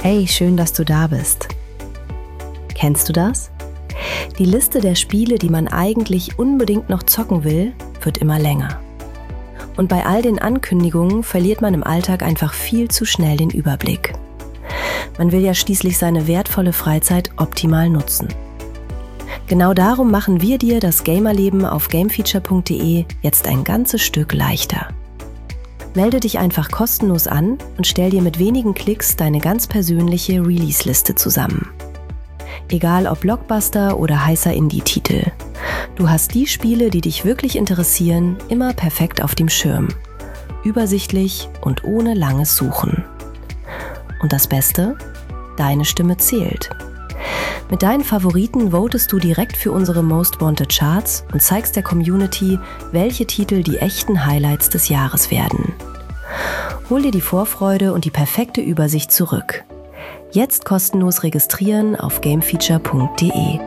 Hey, schön, dass du da bist. Kennst du das? Die Liste der Spiele, die man eigentlich unbedingt noch zocken will, wird immer länger. Und bei all den Ankündigungen verliert man im Alltag einfach viel zu schnell den Überblick. Man will ja schließlich seine wertvolle Freizeit optimal nutzen. Genau darum machen wir dir das Gamerleben auf gamefeature.de jetzt ein ganzes Stück leichter. Melde dich einfach kostenlos an und stell dir mit wenigen Klicks deine ganz persönliche Release-Liste zusammen. Egal ob Blockbuster oder heißer Indie-Titel. Du hast die Spiele, die dich wirklich interessieren, immer perfekt auf dem Schirm. Übersichtlich und ohne langes Suchen. Und das Beste? Deine Stimme zählt. Mit deinen Favoriten votest du direkt für unsere Most Wanted Charts und zeigst der Community, welche Titel die echten Highlights des Jahres werden. Hol dir die Vorfreude und die perfekte Übersicht zurück. Jetzt kostenlos registrieren auf gamefeature.de.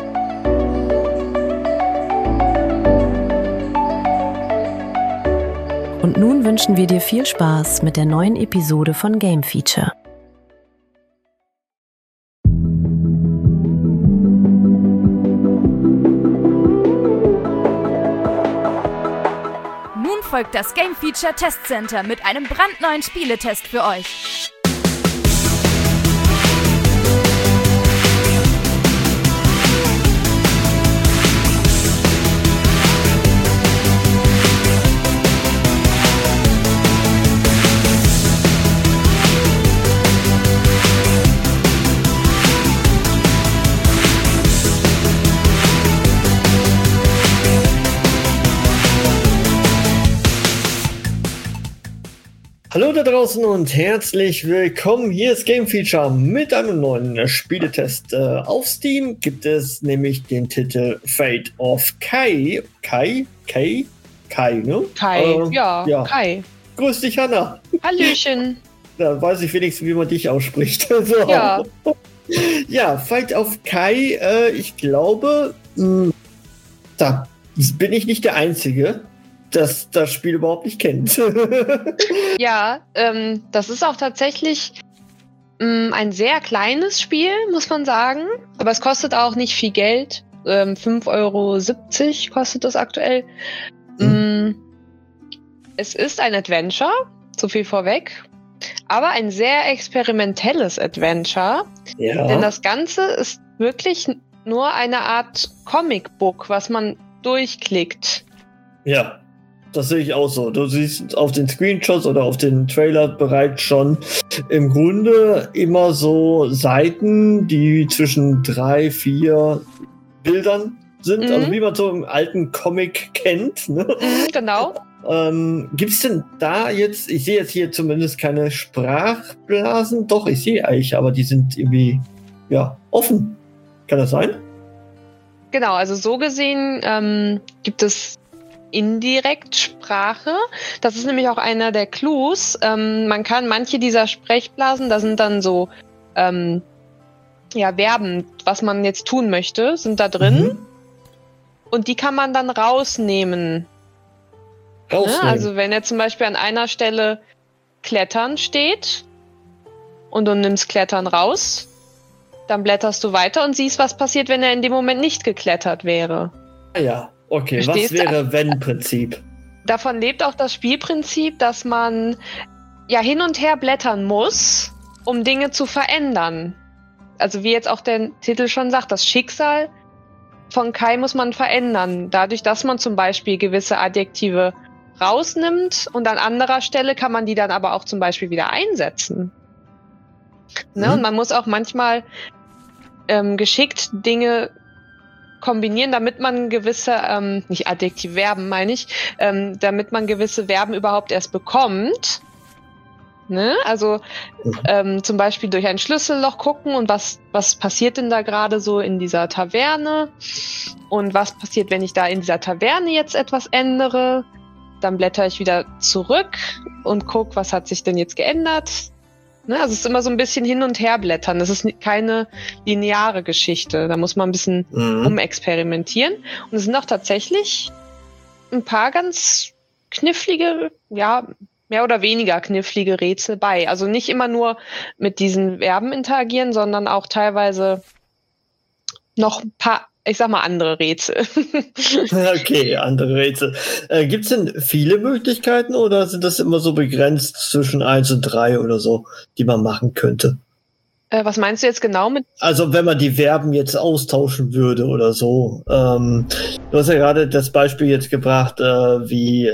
Und nun wünschen wir dir viel Spaß mit der neuen Episode von Game Feature. Nun folgt das Game Feature Test Center mit einem brandneuen Spieletest für euch. Hallo da draußen und herzlich willkommen. Hier ist Game Feature mit einem neuen Spieletest. Auf Steam gibt es nämlich den Titel Fate of Kai. Kai, ne? Kai, ja, Kai. Grüß dich, Hanna. Hallöchen. Da weiß ich wenigstens, wie man dich ausspricht. So. Ja. Ja, Fate of Kai, ich glaube, da bin ich nicht der Einzige, das Spiel überhaupt nicht kennt. Ja, das ist auch tatsächlich ein sehr kleines Spiel, muss man sagen. Aber es kostet auch nicht viel Geld. 5,70 € kostet das aktuell. Es ist ein Adventure, so viel vorweg. Aber ein sehr experimentelles Adventure. Ja. Denn das Ganze ist wirklich nur eine Art Comicbook, was man durchklickt. Ja. Das sehe ich auch so. Du siehst auf den Screenshots oder auf den Trailer bereits schon im Grunde immer so Seiten, die zwischen 3, 4 Bildern sind. Also wie man so im alten Comic kennt. Ne? Genau. Gibt's denn da jetzt, ich sehe jetzt hier zumindest keine Sprachblasen. Doch, ich sehe eigentlich, aber die sind irgendwie, ja, offen. Kann das sein? Genau, also so gesehen gibt es indirekt Sprache. Das ist nämlich auch einer der Clues. Man kann manche dieser Sprechblasen, da sind dann so Verben, was man jetzt tun möchte, sind da drin. Und die kann man dann rausnehmen. Ne? Also wenn er zum Beispiel an einer Stelle Klettern steht und du nimmst Klettern raus, dann blätterst du weiter und siehst, was passiert, wenn er in dem Moment nicht geklettert wäre. Ja. Okay, Verstehst was wäre wenn-Prinzip? Davon lebt auch das Spielprinzip, dass man ja hin und her blättern muss, um Dinge zu verändern. Also wie jetzt auch der Titel schon sagt, das Schicksal von Kai muss man verändern. Dadurch, dass man zum Beispiel gewisse Adjektive rausnimmt und an anderer Stelle kann man die dann aber auch zum Beispiel wieder einsetzen. Ne? Und man muss auch manchmal geschickt Dinge kombinieren, damit man gewisse, nicht Adjektiv, Verben meine ich, damit man gewisse Verben überhaupt erst bekommt. Ne? Also zum Beispiel durch ein Schlüsselloch gucken und was passiert denn da gerade so in dieser Taverne und was passiert, wenn ich da in dieser Taverne jetzt etwas ändere. Dann blätter ich wieder zurück und gucke, was hat sich denn jetzt geändert. Ne? Also es ist immer so ein bisschen hin und her blättern. Das ist keine lineare Geschichte. Da muss man ein bisschen umexperimentieren. Und es sind auch tatsächlich ein paar ganz knifflige, ja, mehr oder weniger knifflige Rätsel bei. Also nicht immer nur mit diesen Verben interagieren, sondern auch teilweise noch ein paar, ich sag mal, andere Rätsel. Okay, andere Rätsel. Gibt es denn viele Möglichkeiten oder sind das immer so begrenzt zwischen 1 und 3 oder so, die man machen könnte? Was meinst du jetzt genau mit? Also wenn man die Verben jetzt austauschen würde oder so. Du hast ja gerade das Beispiel jetzt gebracht, wie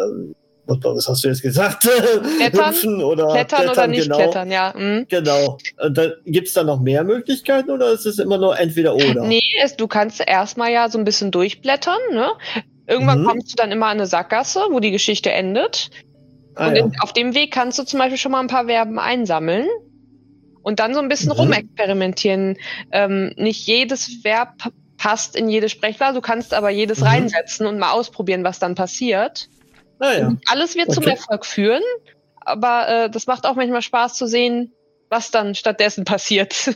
was hast du jetzt gesagt? Klettern? Hüpfen oder Klettern oder nicht genau. klettern, ja. Mhm. Genau. Gibt es da noch mehr Möglichkeiten oder ist es immer nur entweder oder? Nee, du kannst erstmal ja so ein bisschen durchblättern, ne? Irgendwann kommst du dann immer an eine Sackgasse, wo die Geschichte endet. Auf dem Weg kannst du zum Beispiel schon mal ein paar Verben einsammeln und dann so ein bisschen rumexperimentieren. Nicht jedes Verb passt in jede Sprechblase, du kannst aber jedes reinsetzen und mal ausprobieren, was dann passiert. Alles wird zum Erfolg führen, aber das macht auch manchmal Spaß zu sehen, was dann stattdessen passiert.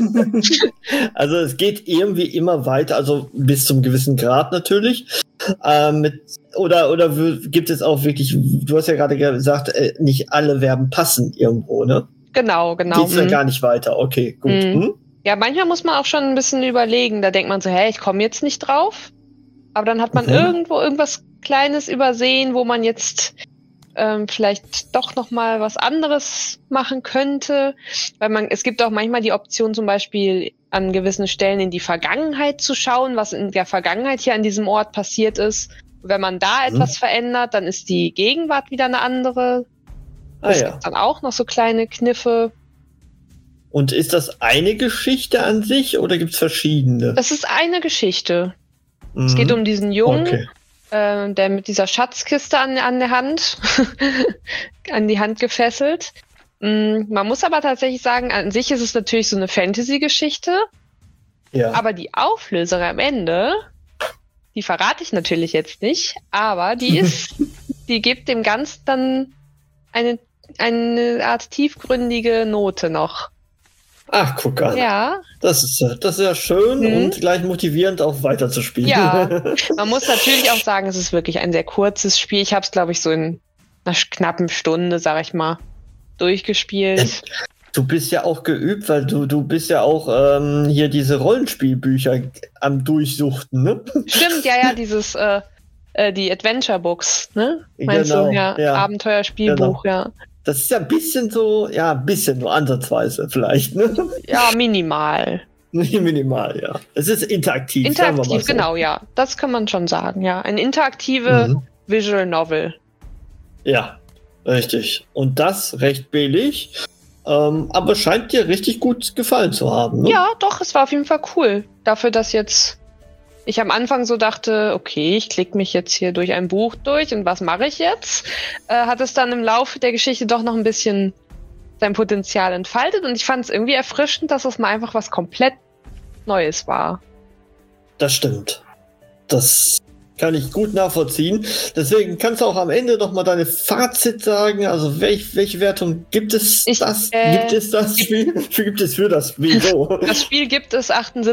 Also es geht irgendwie immer weiter, also bis zum gewissen Grad natürlich. Oder gibt es auch wirklich, du hast ja gerade gesagt, nicht alle Verben passen irgendwo, ne? Genau. Geht's dann gar nicht weiter, okay, gut. Ja, manchmal muss man auch schon ein bisschen überlegen, da denkt man so, hey, ich komme jetzt nicht drauf. Aber dann hat man irgendwo irgendwas Kleines übersehen, wo man jetzt vielleicht doch noch mal was anderes machen könnte. Weil es gibt auch manchmal die Option, zum Beispiel an gewissen Stellen in die Vergangenheit zu schauen, was in der Vergangenheit hier an diesem Ort passiert ist. Und wenn man da etwas verändert, dann ist die Gegenwart wieder eine andere. Das gibt dann auch noch so kleine Kniffe. Und ist das eine Geschichte an sich oder gibt es verschiedene? Das ist eine Geschichte. Es geht um diesen Jungen, der mit dieser Schatzkiste an der Hand, an die Hand gefesselt. Man muss aber tatsächlich sagen, an sich ist es natürlich so eine Fantasy-Geschichte. Ja. Aber die Auflösung am Ende, die verrate ich natürlich jetzt nicht, aber die gibt dem Ganzen dann eine Art tiefgründige Note noch. Ach, guck an. Ja. Das ist ja schön und gleich motivierend auch weiterzuspielen. Ja, man muss natürlich auch sagen, es ist wirklich ein sehr kurzes Spiel. Ich habe es, glaube ich, so in einer knappen Stunde, sag ich mal, durchgespielt. Du bist ja auch geübt, weil du bist ja auch hier diese Rollenspielbücher am Durchsuchten, ne? Stimmt, ja, dieses die Adventure Books, ne? Meinst du? Ja. Abenteuerspielbuch, ja. Das ist ja ein bisschen so, ein bisschen nur ansatzweise vielleicht, ne? Ja, minimal. Minimal, ja. Es ist interaktiv. Interaktiv, so. Genau, ja. Das kann man schon sagen, ja. Eine interaktive Visual Novel. Ja, richtig. Und das recht billig, aber scheint dir richtig gut gefallen zu haben, ne? Ja, doch, es war auf jeden Fall cool. Dafür, dass jetzt ich am Anfang so dachte, okay, ich klicke mich jetzt hier durch ein Buch durch und was mache ich jetzt? Hat es dann im Laufe der Geschichte doch noch ein bisschen sein Potenzial entfaltet und ich fand es irgendwie erfrischend, dass es mal einfach was komplett Neues war. Das stimmt. Das kann ich gut nachvollziehen. Deswegen kannst du auch am Ende noch mal deine Fazit sagen. Also welche Wertung gibt es das Spiel? Gibt es für das Spiel? So. Das Spiel gibt es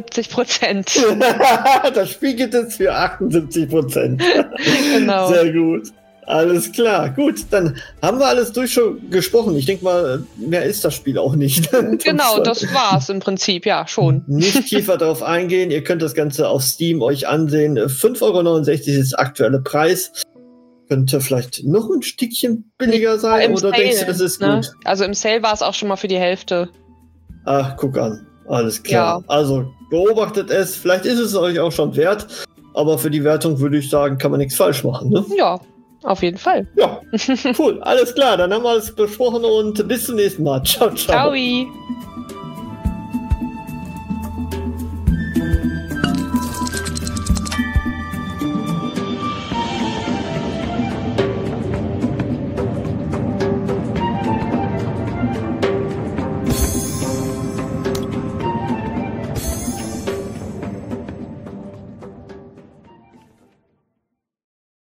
78%. Das Spiel gibt es für 78%. Genau. Sehr gut. Alles klar. Gut, dann haben wir alles durchgesprochen. Ich denke mal, mehr ist das Spiel auch nicht. Genau, das war's im Prinzip, ja, schon. Nicht tiefer darauf eingehen. Ihr könnt das Ganze auf Steam euch ansehen. 5,69 € ist der aktuelle Preis. Könnte vielleicht noch ein Stückchen billiger sein, oder Sale, denkst du, das ist gut? Also im Sale war es auch schon mal für die Hälfte. Ach, guck an. Alles klar. Ja. Also beobachtet es. Vielleicht ist es euch auch schon wert. Aber für die Wertung würde ich sagen, kann man nichts falsch machen, ne? Ja. Auf jeden Fall. Ja, cool. Alles klar, dann haben wir alles besprochen und bis zum nächsten Mal. Ciao, ciao. Ciao.